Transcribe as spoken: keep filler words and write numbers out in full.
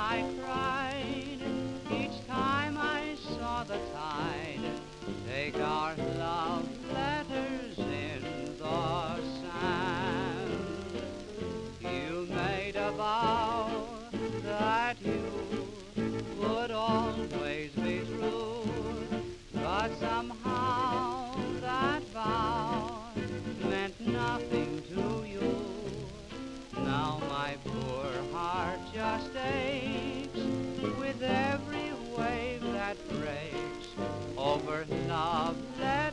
I cried each time I saw the tide take our love letters in the sand. You made a vow that you would always be true, but somehow that vow meant nothing to you. Now my poor heart just aches with every wave that breaks over love letters.